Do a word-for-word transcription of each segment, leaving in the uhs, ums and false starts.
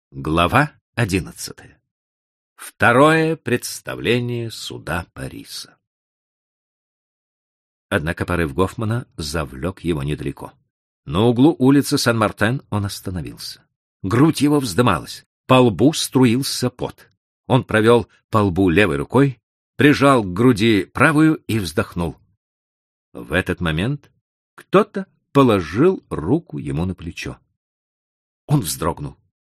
Глава одиннадцатая. Второе представление суда Париса. Однако порыв Гофмана завлек его недалеко. На углу улицы Сен-Мартен он остановился. Грудь его вздымалась, по лбу струился пот. Он провел по лбу левой рукой, прижал к груди правую и вздохнул. В этот момент кто-то положил руку ему на плечо. Он вздрогнул.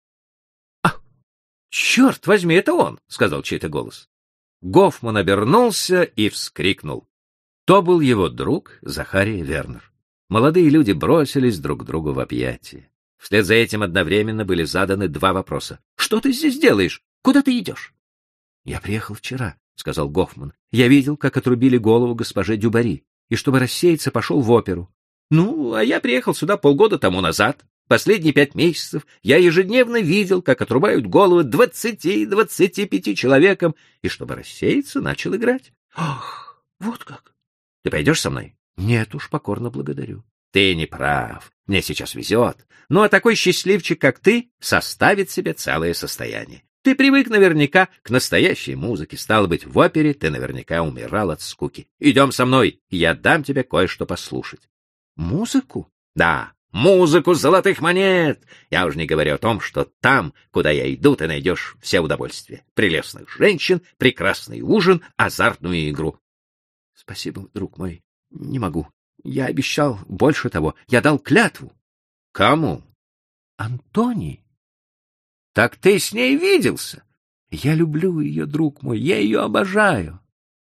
«Черт возьми, это он!» — сказал чей-то голос. Гофман обернулся и вскрикнул. То был его друг Захария Вернер. Молодые люди бросились друг к другу в объятия. Вслед за этим одновременно были заданы два вопроса. «Что ты здесь делаешь? Куда ты идешь?» «Я приехал вчера», — сказал Гофман. «Я видел, как отрубили голову госпоже Дюбари, и, чтобы рассеяться, пошел в оперу». «Ну, а я приехал сюда полгода тому назад. Последние пять месяцев я ежедневно видел, как отрубают головы двадцати-двадцати пяти человекам, и, чтобы рассеяться, начал играть». «Ах, вот как! Ты пойдешь со мной?» «Нет уж, покорно благодарю». «Ты не прав. Мне сейчас везет. Ну, а такой счастливчик, как ты, составит себе целое состояние. Ты привык наверняка к настоящей музыке. Стало быть, в опере ты наверняка умирал от скуки. Идем со мной, и я дам тебе кое-что послушать». «Музыку?» «Да. Музыку золотых монет! Я уж не говорю о том, что там, куда я иду, ты найдешь все удовольствия. Прелестных женщин, прекрасный ужин, азартную игру». «Спасибо, друг мой, не могу. Я обещал больше того. Я дал клятву». «Кому?» «Антонии». «Так ты с ней виделся?» «Я люблю ее, друг мой, я ее обожаю».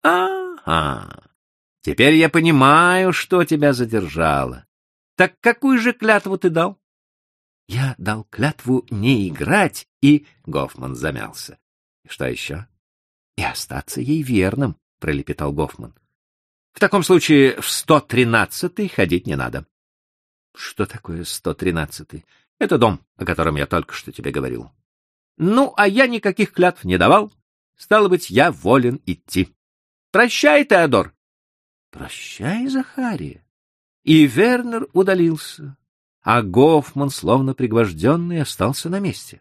«Ага. Теперь я понимаю, что тебя задержало. Так какую же клятву ты дал?» «Я дал клятву не играть и...» Гофман замялся. «Что еще?» «И остаться ей верным», — пролепетал Гофман. «В таком случае в сто тринадцатый ходить не надо». «Что такое сто тринадцатый?» «Это дом, о котором я только что тебе говорил». «Ну, а я никаких клятв не давал. Стало быть, я волен идти. Прощай, Теодор». «Прощай, Захария». И Вернер удалился, а Гофман, словно пригвожденный, остался на месте.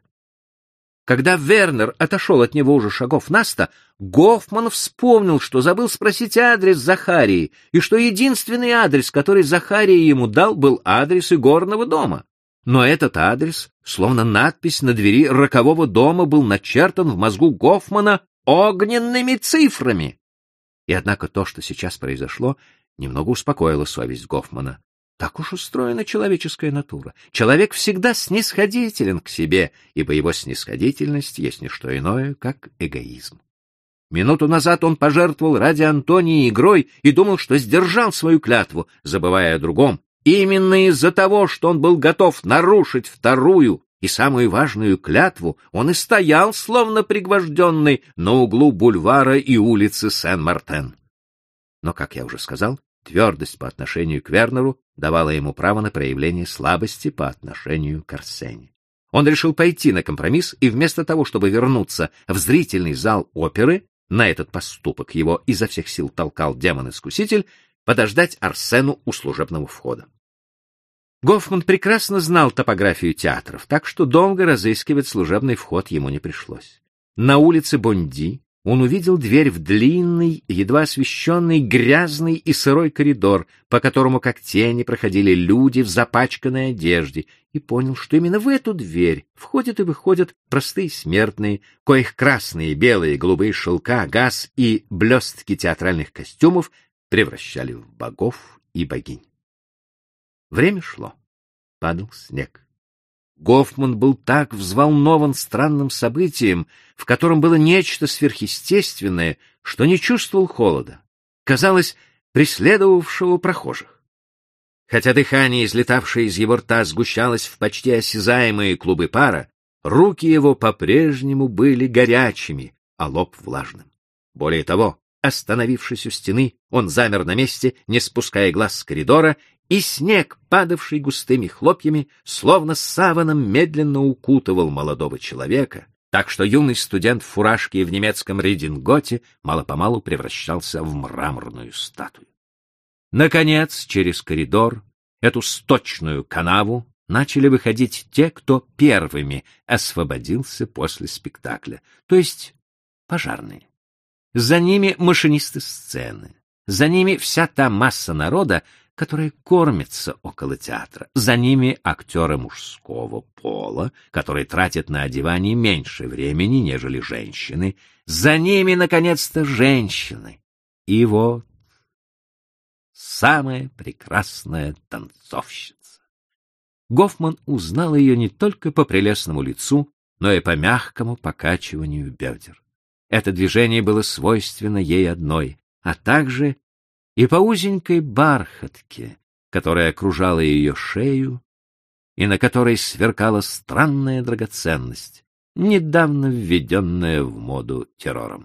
Когда Вернер отошел от него уже шагов на сто, Гофман вспомнил, что забыл спросить адрес Захарии, и что единственный адрес, который Захария ему дал, был адрес игорного дома. Но этот адрес, словно надпись на двери рокового дома, был начертан в мозгу Гофмана огненными цифрами. И однако то, что сейчас произошло, немного успокоила совесть Гофмана. Так уж устроена человеческая натура. Человек всегда снисходителен к себе, ибо его снисходительность есть не что иное, как эгоизм. Минуту назад он пожертвовал ради Антонии игрой и думал, что сдержал свою клятву, забывая о другом. Именно из-за того, что он был готов нарушить вторую и самую важную клятву, он и стоял, словно пригвожденный, на углу бульвара и улицы Сен-Мартен. Но, как я уже сказал, твердость по отношению к Вернеру давала ему право на проявление слабости по отношению к Арсене. Он решил пойти на компромисс и вместо того, чтобы вернуться в зрительный зал оперы, на этот поступок его изо всех сил толкал демон-искуситель, подождать Арсену у служебного входа. Гофман прекрасно знал топографию театров, так что долго разыскивать служебный вход ему не пришлось. На улице Бонди он увидел дверь в длинный, едва освещенный, грязный и сырой коридор, по которому как тени проходили люди в запачканной одежде, и понял, что именно в эту дверь входят и выходят простые смертные, коих красные, белые, голубые шелка, газ и блестки театральных костюмов превращали в богов и богинь. Время шло. Падал снег. Гофман был так взволнован странным событием, в котором было нечто сверхъестественное, что не чувствовал холода, казалось, преследовавшего прохожих. Хотя дыхание, излетавшее из его рта, сгущалось в почти осязаемые клубы пара, руки его по-прежнему были горячими, а лоб влажным. Более того, остановившись у стены, он замер на месте, не спуская глаз с коридора, и снег, падавший густыми хлопьями, словно саваном медленно укутывал молодого человека, так что юный студент в фуражке и в немецком рединготе мало-помалу превращался в мраморную статую. Наконец, через коридор, эту сточную канаву, начали выходить те, кто первыми освободился после спектакля, то есть пожарные. За ними машинисты сцены, за ними вся та масса народа, которая кормится около театра, за ними актеры мужского пола, которые тратят на одевание меньше времени, нежели женщины, за ними, наконец-то, женщины. И вот самая прекрасная танцовщица. Гофман узнал ее не только по прелестному лицу, но и по мягкому покачиванию бедер. Это движение было свойственно ей одной, а также и по узенькой бархатке, которая окружала ее шею и на которой сверкала странная драгоценность, недавно введенная в моду террором.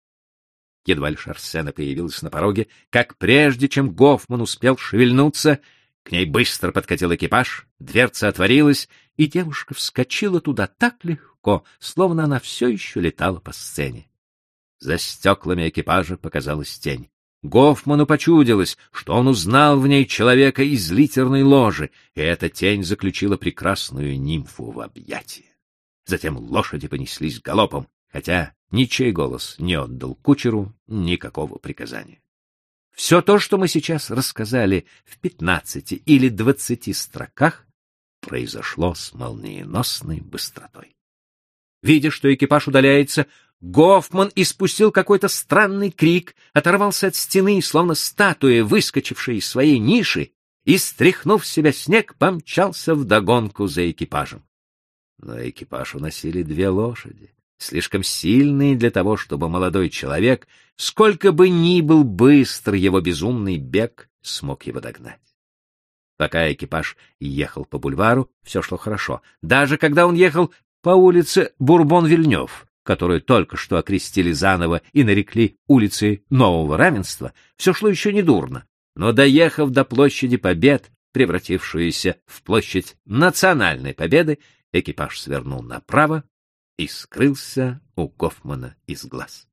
Едва лишь Арсена появилась на пороге, как прежде чем Гофман успел шевельнуться, к ней быстро подкатил экипаж, дверца отворилась, и девушка вскочила туда так легко, словно она все еще летала по сцене. За стеклами экипажа показалась тень. Гофману почудилось, что он узнал в ней человека из литерной ложи, и эта тень заключила прекрасную нимфу в объятия. Затем лошади понеслись галопом, хотя ничей голос не отдал кучеру никакого приказания. Все то, что мы сейчас рассказали в пятнадцати или двадцати строках, произошло с молниеносной быстротой. Видя, что экипаж удаляется, Гофман испустил какой-то странный крик, оторвался от стены, словно статуя, выскочившая из своей ниши, и, стряхнув с себя снег, помчался вдогонку за экипажем. Но экипаж уносили две лошади, слишком сильные для того, чтобы молодой человек, сколько бы ни был быстр его безумный бег, смог его догнать. Пока экипаж ехал по бульвару, все шло хорошо. Даже когда он ехал по улице Бурбон-Вильнёв, которую только что окрестили заново и нарекли улицей Нового Равенства, все шло еще недурно. Но, доехав до площади Побед, превратившуюся в площадь Национальной Победы, экипаж свернул направо и скрылся у Гофмана из глаз.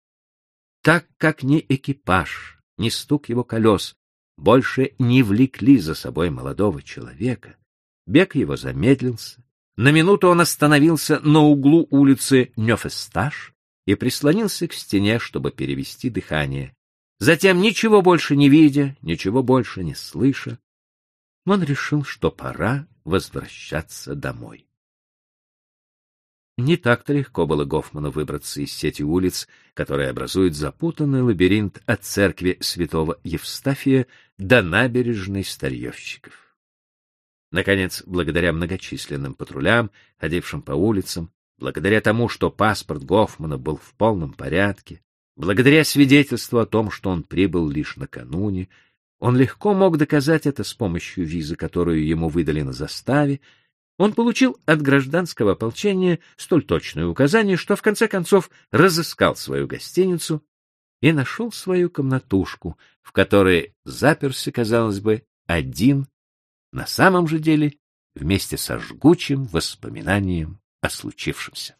Так как ни экипаж, ни стук его колес больше не влекли за собой молодого человека, бег его замедлился. На минуту он остановился на углу улицы Нёфесташ и прислонился к стене, чтобы перевести дыхание. Затем, ничего больше не видя, ничего больше не слыша, он решил, что пора возвращаться домой. Не так-то легко было Гофману выбраться из сети улиц, которые образуют запутанный лабиринт от церкви святого Евстафия до набережной Старьевщиков. Наконец, благодаря многочисленным патрулям, ходившим по улицам, благодаря тому, что паспорт Гофмана был в полном порядке, благодаря свидетельству о том, что он прибыл лишь накануне, он легко мог доказать это с помощью визы, которую ему выдали на заставе. Он получил от гражданского ополчения столь точное указание, что в конце концов разыскал свою гостиницу и нашел свою комнатушку, в которой заперся, казалось бы, один, на самом же деле вместе со жгучим воспоминанием о случившемся.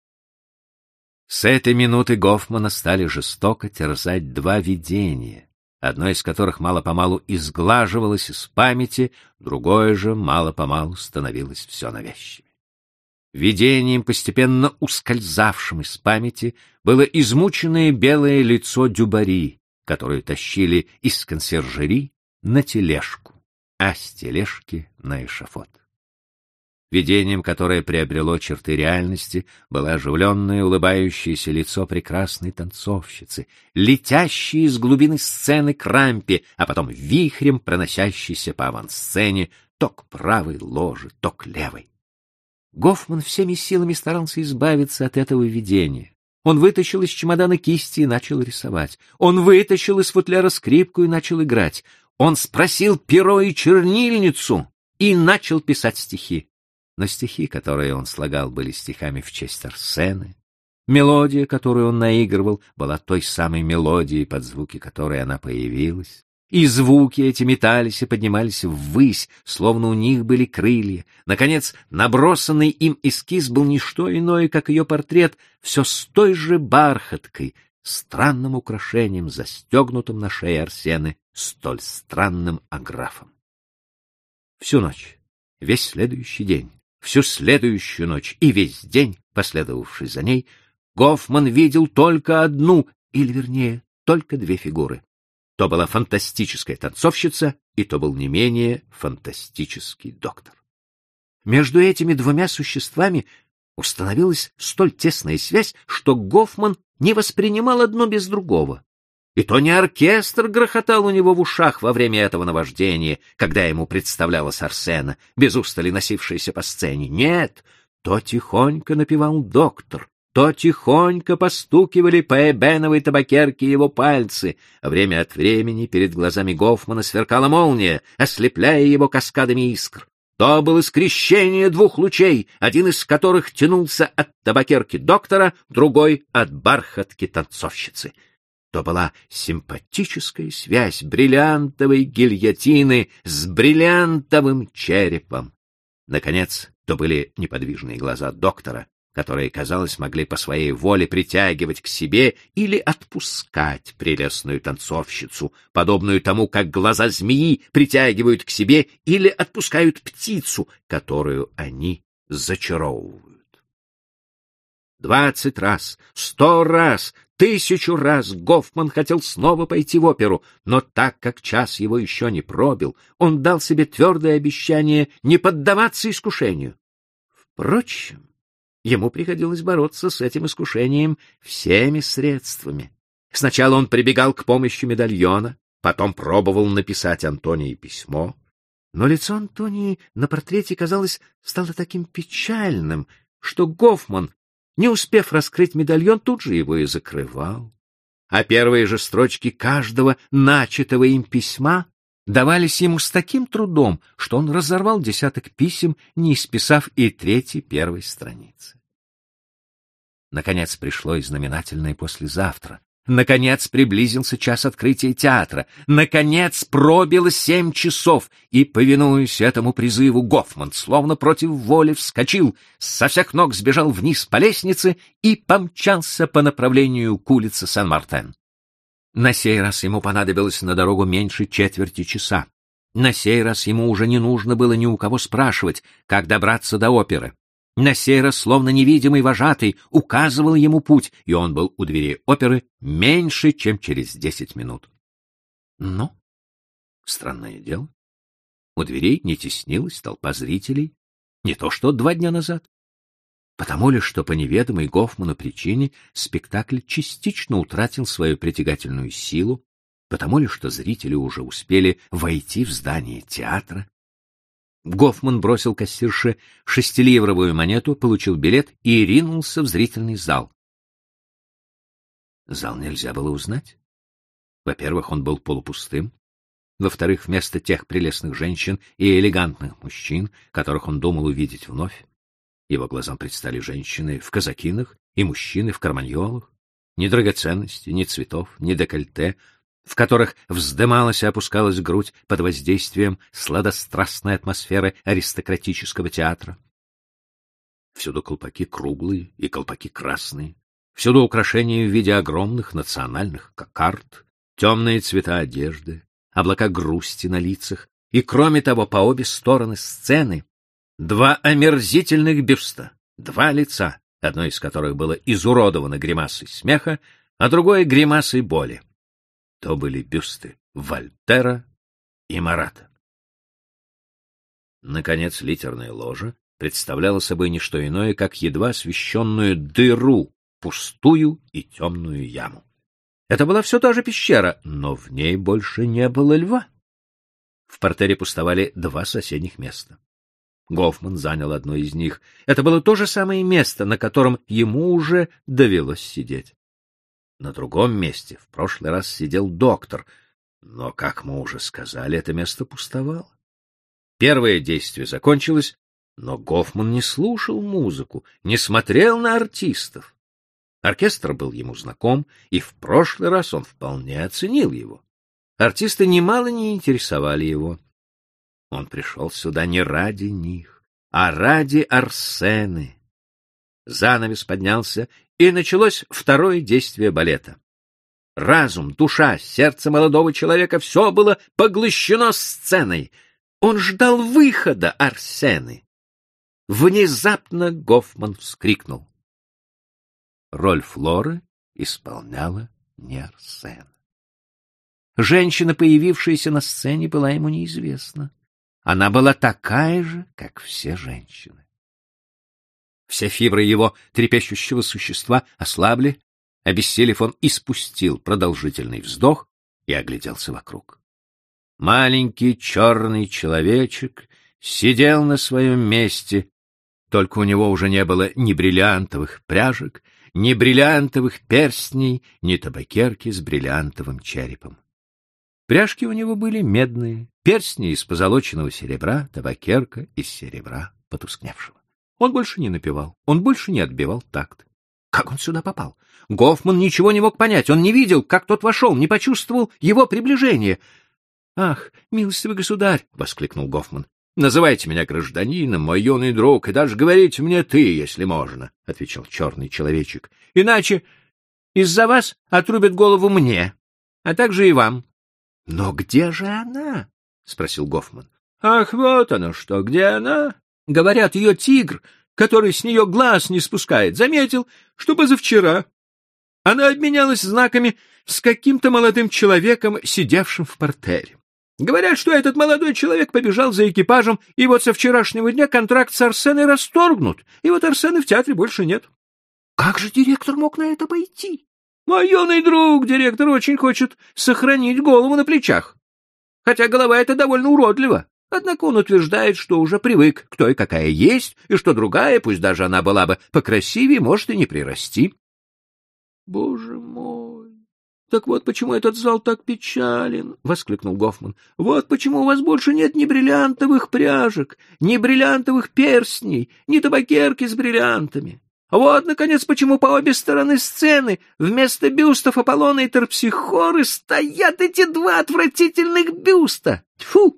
С этой минуты Гофмана стали жестоко терзать два видения, одно из которых мало-помалу изглаживалось из памяти, другое же мало-помалу становилось все навязчивее. Видением, постепенно ускользавшим из памяти, было измученное белое лицо Дюбари, которую тащили из консьержери на тележку, а с тележки на эшафот. Видением, которое приобрело черты реальности, было оживленное улыбающееся лицо прекрасной танцовщицы, летящей из глубины сцены к рампе, а потом вихрем проносящейся по авансцене то к правой ложе, то к левой. Гофман всеми силами старался избавиться от этого видения. Он вытащил из чемодана кисти и начал рисовать. Он вытащил из футляра скрипку и начал играть. Он спросил перо и чернильницу и начал писать стихи. Но стихи, которые он слагал, были стихами в честь Арсены. Мелодия, которую он наигрывал, была той самой мелодией, под звуки которой она появилась. И звуки эти метались и поднимались ввысь, словно у них были крылья. Наконец, набросанный им эскиз был не что иное, как ее портрет, все с той же бархаткой, странным украшением, застегнутым на шее Арсены, столь странным аграфом. Всю ночь Весь следующий день, всю следующую ночь и весь день, последовавший за ней, Гофман видел только одну, или, вернее, только две фигуры. То была фантастическая танцовщица, и то был не менее фантастический доктор. Между этими двумя существами установилась столь тесная связь, что Гофман не воспринимал одно без другого. И то не оркестр грохотал у него в ушах во время этого наваждения, когда ему представлялась Арсена, без устали носившаяся по сцене. Нет, то тихонько напевал доктор, то тихонько постукивали по эбеновой табакерке его пальцы, а время от времени перед глазами Гофмана сверкала молния, ослепляя его каскадами искр. То было скрещение двух лучей, один из которых тянулся от табакерки доктора, другой — от бархатки танцовщицы. То была симпатическая связь бриллиантовой гильотины с бриллиантовым черепом. Наконец, то были неподвижные глаза доктора, которые, казалось, могли по своей воле притягивать к себе или отпускать прелестную танцовщицу, подобную тому, как глаза змеи притягивают к себе или отпускают птицу, которую они зачаровывают. Двадцать раз, сто раз, тысячу раз Гофман хотел снова пойти в оперу, но так как час его еще не пробил, он дал себе твердое обещание не поддаваться искушению. Впрочем, ему приходилось бороться с этим искушением всеми средствами. Сначала он прибегал к помощи медальона, потом пробовал написать Антонии письмо, но лицо Антонии на портрете, казалось, стало таким печальным, что Гофман, не успев раскрыть медальон, тут же его и закрывал. А первые же строчки каждого начатого им письма давались ему с таким трудом, что он разорвал десяток писем, не исписав и третьей первой страницы. Наконец пришло и знаменательное послезавтра. Наконец приблизился час открытия театра. Наконец пробило семь часов, и, повинуясь этому призыву, Гофман, словно против воли, вскочил, со всех ног сбежал вниз по лестнице и помчался по направлению к улице Сен-Мартен. На сей раз ему понадобилось на дорогу меньше четверти часа. На сей раз ему уже не нужно было ни у кого спрашивать, как добраться до оперы. На сей раз, словно невидимый вожатый, указывал ему путь, и он был у дверей оперы меньше, чем через десять минут. Но, странное дело, у дверей не теснилась толпа зрителей, не то что два дня назад. Потому ли, что по неведомой Гофману причине спектакль частично утратил свою притягательную силу, потому ли, что зрители уже успели войти в здание театра. Гофман бросил кассирше шестиливровую монету, получил билет и ринулся в зрительный зал. Зал нельзя было узнать. Во-первых, он был полупустым. Во-вторых, вместо тех прелестных женщин и элегантных мужчин, которых он думал увидеть вновь, его глазам предстали женщины в казакинах и мужчины в карманьолах, ни драгоценностей, ни цветов, ни декольте, в которых вздымалась и опускалась грудь под воздействием сладострастной атмосферы аристократического театра. Всюду колпаки круглые и колпаки красные, всюду украшения в виде огромных национальных кокард, темные цвета одежды, облака грусти на лицах, и, кроме того, по обе стороны сцены два омерзительных бюста, два лица, одно из которых было изуродовано гримасой смеха, а другое — гримасой боли. То были бюсты Вольтера и Марата. Наконец, литерная ложа представляла собой не что иное, как едва освещенную дыру, пустую и темную яму. Это была все та же пещера, но в ней больше не было льва. В партере пустовали два соседних места. Гофман занял одно из них. Это было то же самое место, на котором ему уже довелось сидеть. На другом месте в прошлый раз сидел доктор, но, как мы уже сказали, это место пустовало. Первое действие закончилось, но Гофман не слушал музыку, не смотрел на артистов. Оркестр был ему знаком, и в прошлый раз он вполне оценил его. Артисты немало не интересовали его. Он пришел сюда не ради них, а ради Арсены. Занавес поднялся, и началось второе действие балета. Разум, душа, сердце молодого человека — все было поглощено сценой. Он ждал выхода Арсены. Внезапно Гофман вскрикнул. Роль Флоры исполняла не Арсена. Женщина, появившаяся на сцене, была ему неизвестна. Она была такая же, как все женщины. Все фибры его трепещущего существа ослабли. Обессилев, он испустил продолжительный вздох и огляделся вокруг. Маленький черный человечек сидел на своем месте, только у него уже не было ни бриллиантовых пряжек, ни бриллиантовых перстней, ни табакерки с бриллиантовым черепом. Пряжки у него были медные, перстни из позолоченного серебра, табакерка из серебра потускневшего. Он больше не напевал, он больше не отбивал такт. Как он сюда попал? Гофман ничего не мог понять, он не видел, как тот вошел, не почувствовал его приближения. — Ах, милостивый государь! — воскликнул Гофман. — Называйте меня гражданином, мой юный друг, и даже говорите мне ты, если можно, — отвечал черный человечек. — Иначе из-за вас отрубят голову мне, а также и вам. — Но где же она? — спросил Гофман. — Ах, вот оно что, где она? Говорят, ее тигр, который с нее глаз не спускает, заметил, что позавчера она обменялась знаками с каким-то молодым человеком, сидевшим в партере. Говорят, что этот молодой человек побежал за экипажем, и вот со вчерашнего дня контракт с Арсеной расторгнут, и вот Арсены в театре больше нет. Как же директор мог на это пойти? Мой юный друг, директор очень хочет сохранить голову на плечах. Хотя голова эта довольно уродлива. Однако он утверждает, что уже привык к той, какая есть, и что другая, пусть даже она была бы покрасивее, может и не прирасти. Боже мой! Так вот почему этот зал так печален, — воскликнул Гофман. Вот почему у вас больше нет ни бриллиантовых пряжек, ни бриллиантовых перстней, ни табакерки с бриллиантами. Вот, наконец, почему по обе стороны сцены вместо бюстов Аполлона и Терпсихоры стоят эти два отвратительных бюста. Тьфу!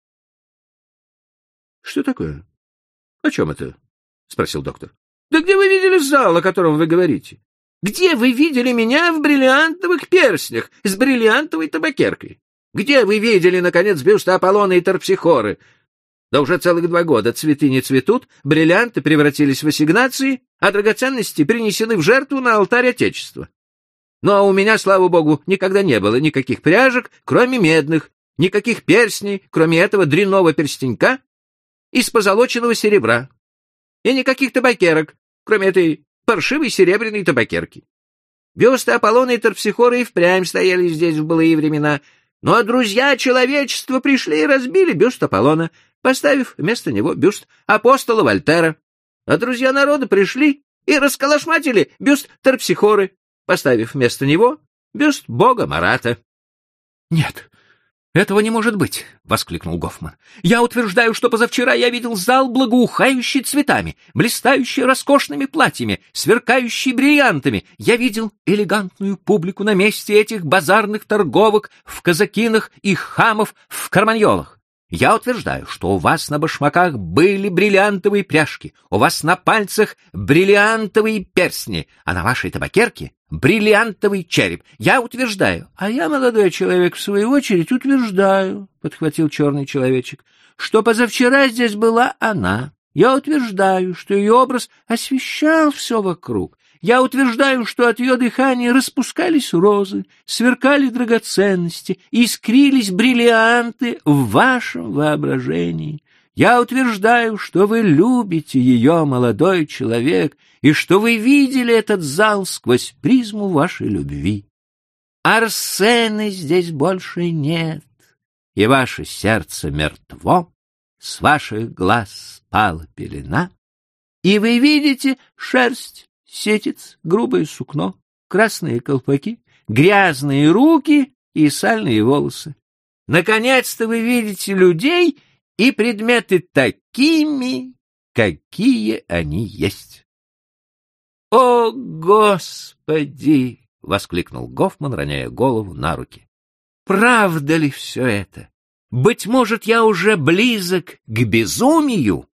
— Что такое? — О чем это? — спросил доктор. — Да где вы видели зал, о котором вы говорите? Где вы видели меня в бриллиантовых перстнях с бриллиантовой табакеркой? Где вы видели, наконец, бюсты Аполлона и Терпсихоры? Да уже целых два года цветы не цветут, бриллианты превратились в ассигнации, а драгоценности принесены в жертву на алтарь Отечества. Но у меня, слава богу, никогда не было никаких пряжек, кроме медных, никаких перстней, кроме этого дрянного перстенька из позолоченного серебра, и никаких табакерок, кроме этой паршивой серебряной табакерки. Бюсты Аполлона и Терпсихоры и впрямь стояли здесь в былые времена, но друзья человечества пришли и разбили бюст Аполлона, поставив вместо него бюст апостола Вольтера. А друзья народа пришли и расколошматили бюст Терпсихоры, поставив вместо него бюст бога Марата. — Нет, этого не может быть, — воскликнул Гофман. — Я утверждаю, что позавчера я видел зал, благоухающий цветами, блистающий роскошными платьями, сверкающий бриллиантами. Я видел элегантную публику на месте этих базарных торговок в казакинах и хамов в карманьолах. Я утверждаю, что у вас на башмаках были бриллиантовые пряжки, у вас на пальцах бриллиантовые перстни, а на вашей табакерке бриллиантовый череп. Я утверждаю, а я, молодой человек, в свою очередь утверждаю, — подхватил черный человечек, — что позавчера здесь была она. Я утверждаю, что ее образ освещал все вокруг. Я утверждаю, что от ее дыхания распускались розы, сверкали драгоценности, искрились бриллианты в вашем воображении. Я утверждаю, что вы любите ее, молодой человек, и что вы видели этот зал сквозь призму вашей любви. Арсены здесь больше нет, и ваше сердце мертво, с ваших глаз спала пелена, и вы видите шерсть, сетец, грубое сукно, красные колпаки, грязные руки и сальные волосы. Наконец-то вы видите людей и предметы такими, какие они есть. — О, Господи! — воскликнул Гофман, роняя голову на руки. — Правда ли все это? Быть может, я уже близок к безумию?